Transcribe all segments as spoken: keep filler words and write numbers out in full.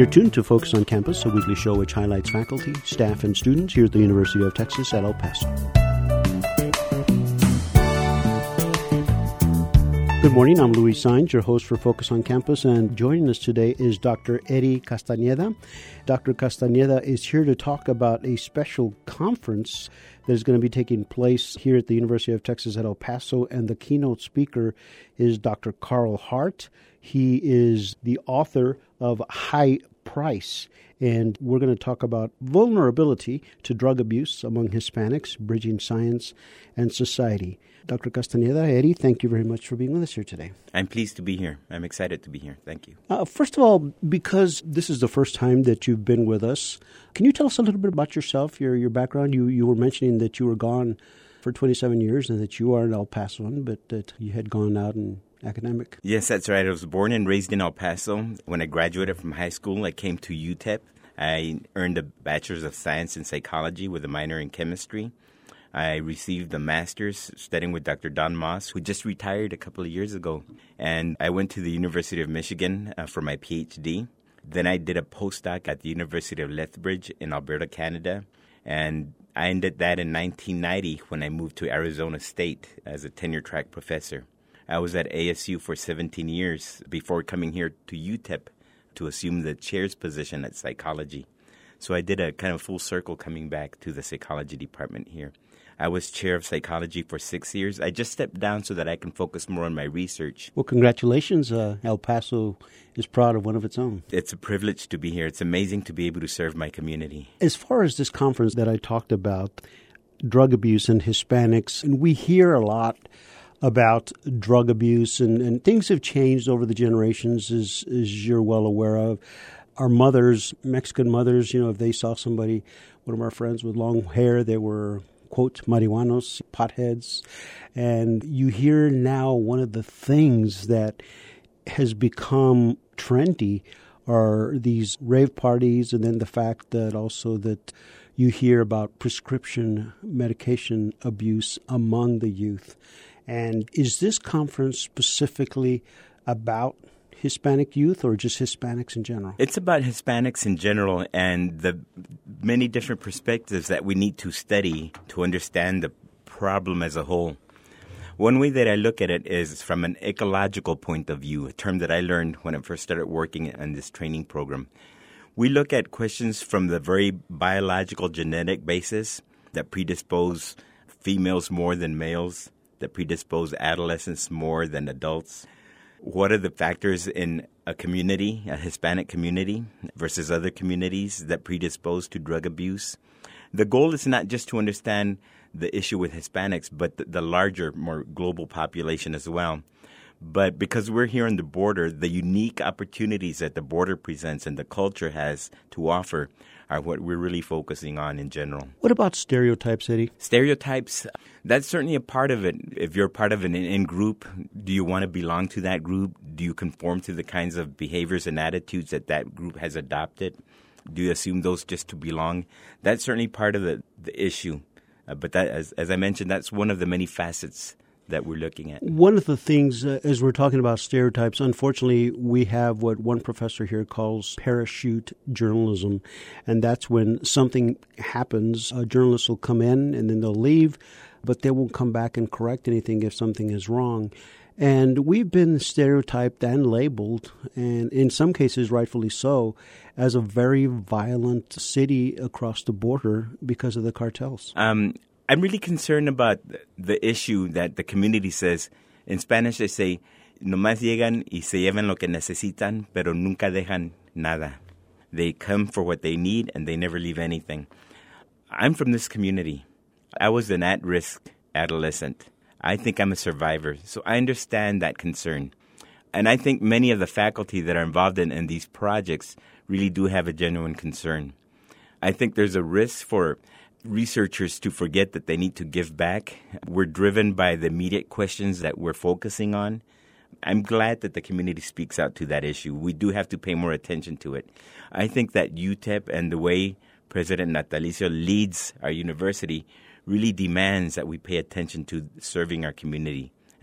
You're tuned to Focus on Campus, a weekly show which highlights faculty, staff, and students here at the University of Texas at El Paso. Good morning, I'm Luis Saenz, your host for Focus on Campus, and joining us today is Doctor Eddie Castañeda. Doctor Castañeda is here to talk about a special conference that is going to be taking place here at the University of Texas at El Paso, and the keynote speaker is Doctor Carl Hart. He is the author of High Price, and we're going to talk about vulnerability to drug abuse among Hispanics, bridging science and society. Doctor Castañeda, Eddie, thank you very much for being with us here today. I'm pleased to be here. I'm excited to be here. Thank you. Uh, first of all, because this is the first time that you've been with us, can you tell us a little bit about yourself, your your background? You you were mentioning that you were gone for twenty-seven years and that you are an El Pasoan, but that you had gone out and academic. Yes, that's right. I was born and raised in El Paso. When I graduated from high school, I came to U T E P. I earned a Bachelor's of Science in Psychology with a minor in Chemistry. I received a master's studying with Doctor Don Moss, who just retired a couple of years ago. And I went to the University of Michigan uh, for my P H D. Then I did a postdoc at the University of Lethbridge in Alberta, Canada. And I ended that in nineteen ninety when I moved to Arizona State as a tenure-track professor. I was at A S U for seventeen years before coming here to U T E P to assume the chair's position at psychology. So I did a kind of full circle coming back to the psychology department here. I was chair of psychology for six years. I just stepped down so that I can focus more on my research. Well, congratulations. Uh, El Paso is proud of one of its own. It's a privilege to be here. It's amazing to be able to serve my community. As far as this conference that I talked about, drug abuse and Hispanics, and we hear a lot about drug abuse, and, and things have changed over the generations, as, as you're well aware of. Our mothers, Mexican mothers, you know, if they saw somebody, one of our friends with long hair, they were, quote, marihuanos, potheads. And you hear now one of the things that has become trendy are these rave parties, and then the fact that also that you hear about prescription medication abuse among the youth. And is this conference specifically about Hispanic youth or just Hispanics in general? It's about Hispanics in general and the many different perspectives that we need to study to understand the problem as a whole. One way that I look at it is from an ecological point of view, a term that I learned when I first started working on this training program. We look at questions from the very biological genetic basis that predispose females more than males, that predispose adolescents more than adults. What are the factors in a community, a Hispanic community, versus other communities that predispose to drug abuse? The goal is not just to understand the issue with Hispanics, but the, the larger, more global population as well. But because we're here on the border, the unique opportunities that the border presents and the culture has to offer are what we're really focusing on in general. What about stereotypes, Eddie? Stereotypes, that's certainly a part of it. If you're part of an in-group, do you want to belong to that group? Do you conform to the kinds of behaviors and attitudes that that group has adopted? Do you assume those just to belong? That's certainly part of the, the issue. Uh, but that, as, as I mentioned, that's one of the many facets that we're looking at. One of the things, uh, as we're talking about stereotypes, unfortunately, we have what one professor here calls parachute journalism. And that's when something happens, a journalist will come in and then they'll leave, but they won't come back and correct anything if something is wrong. And we've been stereotyped and labeled, and in some cases rightfully so, as a very violent city across the border because of the cartels. Um I'm really concerned about the issue that the community says. In Spanish, they say, nomás llegan y se llevan lo que necesitan, pero nunca dejan nada. They come for what they need, and they never leave anything. I'm from this community. I was an at-risk adolescent. I think I'm a survivor, so I understand that concern. And I think many of the faculty that are involved in, in these projects really do have a genuine concern. I think there's a risk for researchers to forget that they need to give back. We're driven by the immediate questions that we're focusing on. I'm glad that the community speaks out to that issue. We do have to pay more attention to it. I think that U T E P and the way President Natalicio leads our university really demands that we pay attention to serving our community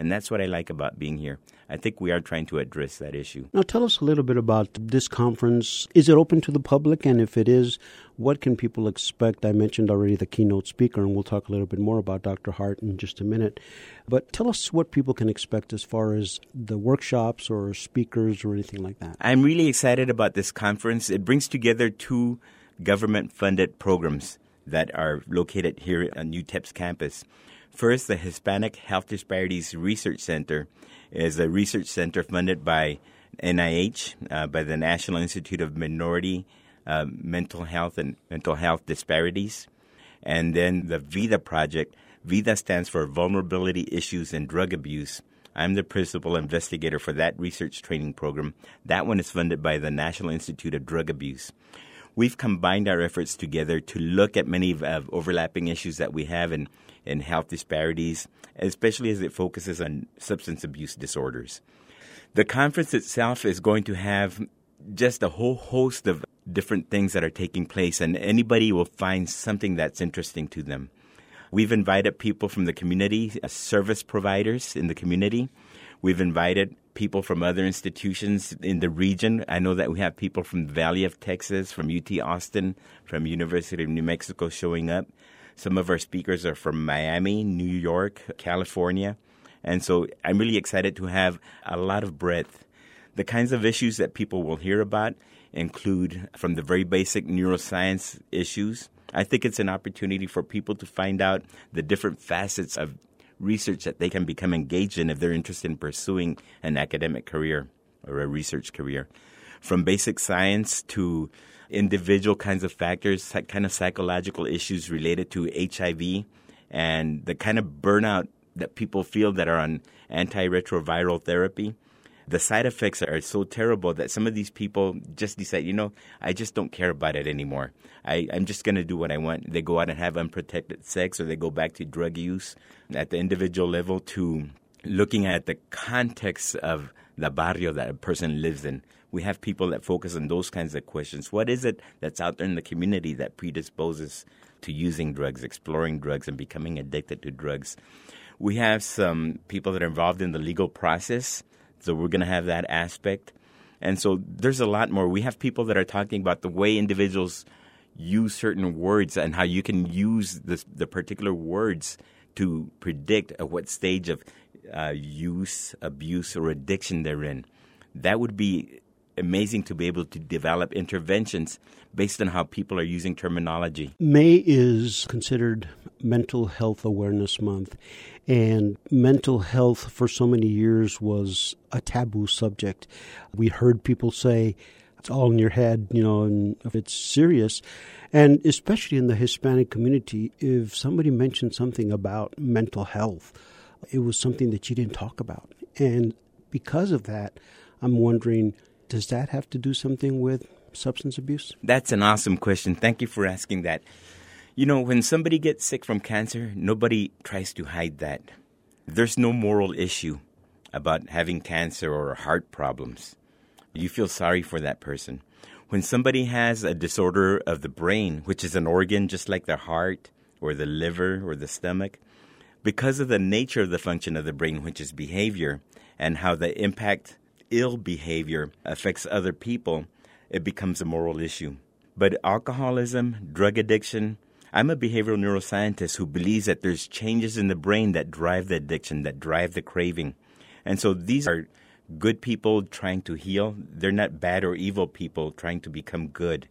And that's what I like about being here. I think we are trying to address that issue. Now, tell us a little bit about this conference. Is it open to the public? And if it is, what can people expect? I mentioned already the keynote speaker, and we'll talk a little bit more about Doctor Hart in just a minute. But tell us what people can expect as far as the workshops or speakers or anything like that. I'm really excited about this conference. It brings together two government-funded programs that are located here on U T E P's campus. First, the Hispanic Health Disparities Research Center is a research center funded by N I H, uh, by the National Institute of Minority uh, Mental Health and Mental Health Disparities. And then the VIDA project. VIDA stands for Vulnerability Issues and Drug Abuse. I'm the principal investigator for that research training program. That one is funded by the National Institute of Drug Abuse. We've combined our efforts together to look at many uh, overlapping issues that we have in, in health disparities, especially as it focuses on substance abuse disorders. The conference itself is going to have just a whole host of different things that are taking place, and anybody will find something that's interesting to them. We've invited people from the community, uh, service providers in the community. We've invited people from other institutions in the region. I know that we have people from the Valley of Texas, from U T Austin, from University of New Mexico showing up. Some of our speakers are from Miami, New York, California. And so I'm really excited to have a lot of breadth. The kinds of issues that people will hear about include from the very basic neuroscience issues. I think it's an opportunity for people to find out the different facets of research that they can become engaged in if they're interested in pursuing an academic career or a research career. From basic science to individual kinds of factors, kind of psychological issues related to H I V and the kind of burnout that people feel that are on antiretroviral therapy. The side effects are so terrible that some of these people just decide, you know, I just don't care about it anymore. I, I'm just going to do what I want. They go out and have unprotected sex, or they go back to drug use at the individual level, to looking at the context of the barrio that a person lives in. We have people that focus on those kinds of questions. What is it that's out there in the community that predisposes to using drugs, exploring drugs, and becoming addicted to drugs? We have some people that are involved in the legal process, so we're going to have that aspect. And so there's a lot more. We have people that are talking about the way individuals use certain words and how you can use this, the particular words to predict at what stage of uh, use, abuse, or addiction they're in. That would be amazing to be able to develop interventions based on how people are using terminology. May is considered Mental Health Awareness Month, and mental health for so many years was a taboo subject. We heard people say, it's all in your head, you know, and if it's serious. And especially in the Hispanic community, if somebody mentioned something about mental health, it was something that you didn't talk about. And because of that, I'm wondering, does that have to do something with substance abuse? That's an awesome question. Thank you for asking that. You know, when somebody gets sick from cancer, nobody tries to hide that. There's no moral issue about having cancer or heart problems. You feel sorry for that person. When somebody has a disorder of the brain, which is an organ just like the heart or the liver or the stomach, because of the nature of the function of the brain, which is behavior, and how the impact ill behavior affects other people, it becomes a moral issue. But alcoholism, drug addiction, I'm a behavioral neuroscientist who believes that there's changes in the brain that drive the addiction, that drive the craving. And so these are good people trying to heal. They're not bad or evil people trying to become good.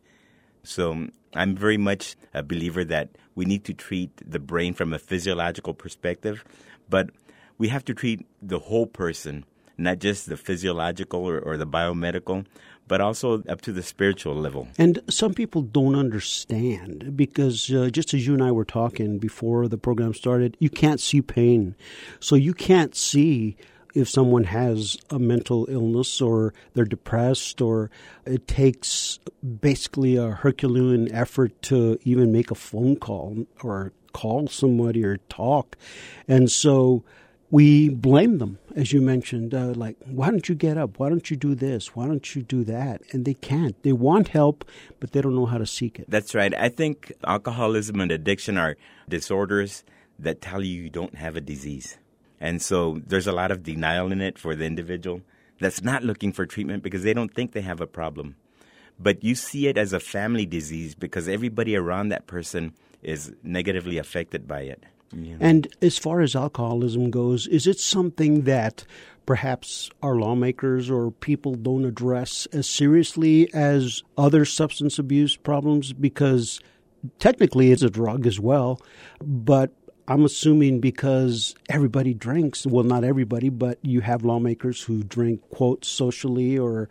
So I'm very much a believer that we need to treat the brain from a physiological perspective, but we have to treat the whole person, not just the physiological or, or the biomedical, but also up to the spiritual level. And some people don't understand because uh, just as you and I were talking before the program started, you can't see pain. So you can't see if someone has a mental illness or they're depressed, or it takes basically a Herculean effort to even make a phone call or call somebody or talk. And so we blame them, as you mentioned, uh, like, why don't you get up? Why don't you do this? Why don't you do that? And they can't. They want help, but they don't know how to seek it. That's right. I think alcoholism and addiction are disorders that tell you you don't have a disease. And so there's a lot of denial in it for the individual that's not looking for treatment because they don't think they have a problem. But you see it as a family disease because everybody around that person is negatively affected by it. Yeah. And as far as alcoholism goes, is it something that perhaps our lawmakers or people don't address as seriously as other substance abuse problems? Because technically it's a drug as well, but I'm assuming because everybody drinks, well, not everybody, but you have lawmakers who drink, quote, socially, or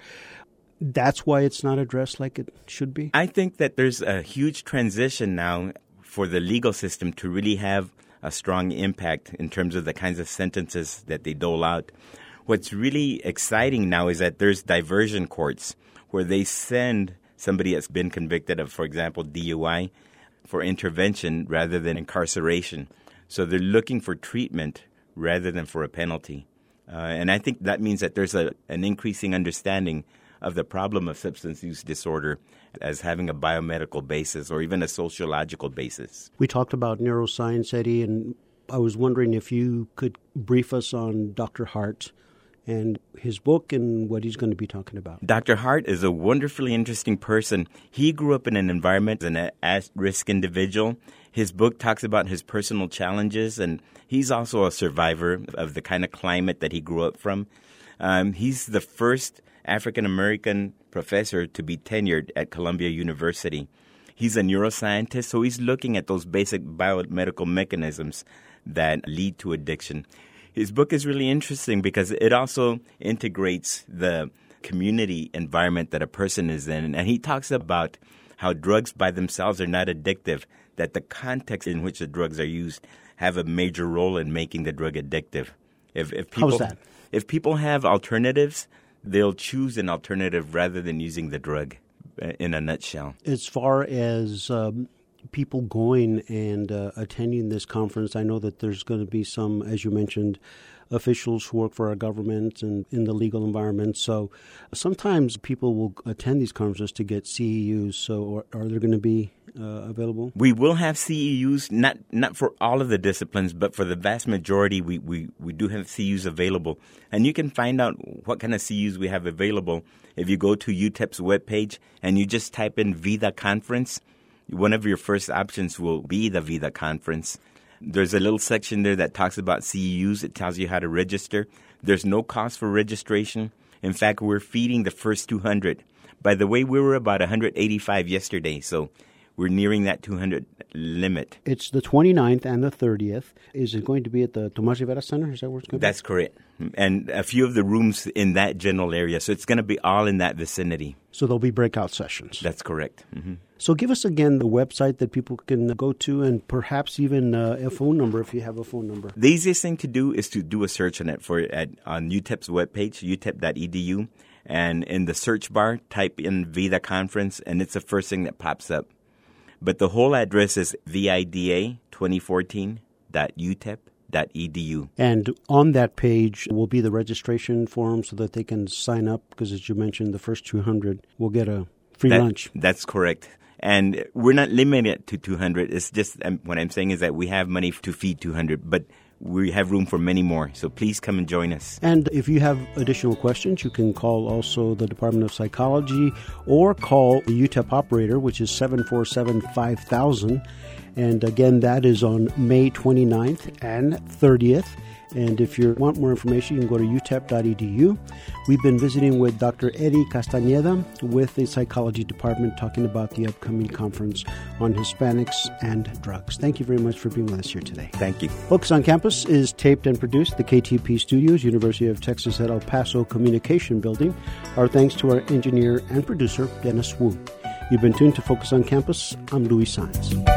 that's why it's not addressed like it should be? I think that there's a huge transition now for the legal system to really have a strong impact in terms of the kinds of sentences that they dole out. What's really exciting now is that there's diversion courts where they send somebody that's been convicted of, for example, D U I for intervention rather than incarceration. So they're looking for treatment rather than for a penalty. Uh, and I think that means that there's a, an increasing understanding of the problem of substance use disorder as having a biomedical basis or even a sociological basis. We talked about neuroscience, Eddie, and I was wondering if you could brief us on Doctor Hart and his book and what he's going to be talking about. Doctor Hart is a wonderfully interesting person. He grew up in an environment as an at-risk individual. His book talks about his personal challenges, and he's also a survivor of the kind of climate that he grew up from. Um, he's the first African-American professor to be tenured at Columbia University. He's a neuroscientist, so he's looking at those basic biomedical mechanisms that lead to addiction. His book is really interesting because it also integrates the community environment that a person is in. And he talks about how drugs by themselves are not addictive, that the context in which the drugs are used have a major role in making the drug addictive. If, if people, How's that? If people have alternatives, they'll choose an alternative rather than using the drug, in a nutshell. As far as um, people going and uh, attending this conference, I know that there's going to be some, as you mentioned, officials who work for our government and in the legal environment. So sometimes people will attend these conferences to get C E Us. So are, are there going to be uh, available? We will have C E Us, not not for all of the disciplines, but for the vast majority, we, we, we do have C E Us available. And you can find out what kind of C E Us we have available if you go to U T E P's webpage and you just type in VIDA Conference. One of your first options will be the VIDA Conference. There's a little section there that talks about C E Us. It tells you how to register. There's no cost for registration. In fact, we're feeding the first two hundred. By the way, we were about one hundred eighty-five yesterday, so we're nearing that two hundred limit. It's the twenty-ninth and the thirtieth. Is it going to be at the Tomas Rivera Center? Is that where it's going to be? That's correct. And a few of the rooms in that general area. So it's going to be all in that vicinity. So there'll be breakout sessions. That's correct. Mm-hmm. So give us again the website that people can go to and perhaps even uh, a phone number if you have a phone number. The easiest thing to do is to do a search on it for at, on U T E P's webpage, U T E P dot E D U. And in the search bar, type in VIDA Conference, and it's the first thing that pops up. But the whole address is vida twenty fourteen dot U T E P dot E D U. And on that page will be the registration form so that they can sign up, because as you mentioned, the first two hundred will get a free that, lunch. That's correct. And we're not limited to two hundred. It's just um, what I'm saying is that we have money to feed two hundred, but we have room for many more. So please come and join us. And if you have additional questions, you can call also the Department of Psychology or call the U T E P operator, which is seven four seven, five thousand. And again, that is on May twenty-ninth and thirtieth. And if you want more information, you can go to U T E P dot E D U. We've been visiting with Doctor Eddie Castañeda with the Psychology Department talking about the upcoming conference on Hispanics and drugs. Thank you very much for being with us here today. Thank you. Focus on Campus is taped and produced at the K T P Studios, University of Texas at El Paso Communication Building. Our thanks to our engineer and producer, Dennis Wu. You've been tuned to Focus on Campus. I'm Luis Saenz.